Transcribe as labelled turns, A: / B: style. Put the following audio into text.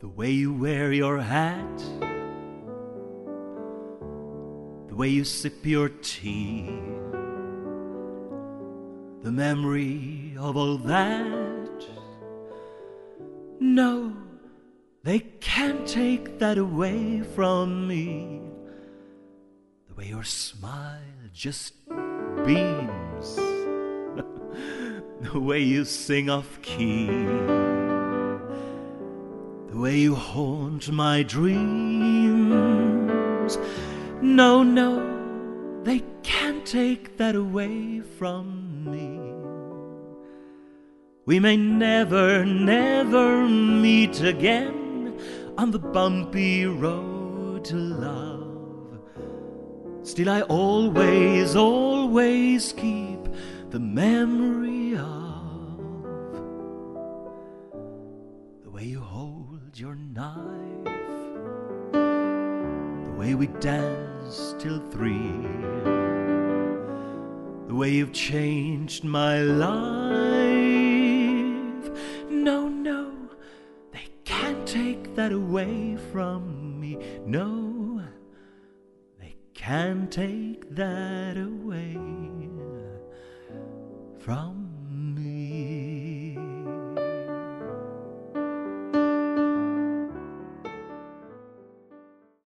A: The way you wear your hat, the way you sip your tea, the memory of all that. No, they can't take that away from me. The way your smile just beams, the way you sing off key, the way you haunt my dreams. No, no, they can't take that away from me. We may never, never meet again on the bumpy road to love. Still I always, always keep the memory of the way you hold your knife, the way we dance till 3, the way you've changed my life. No, no, they can't take that away from me. No, they can't take that away from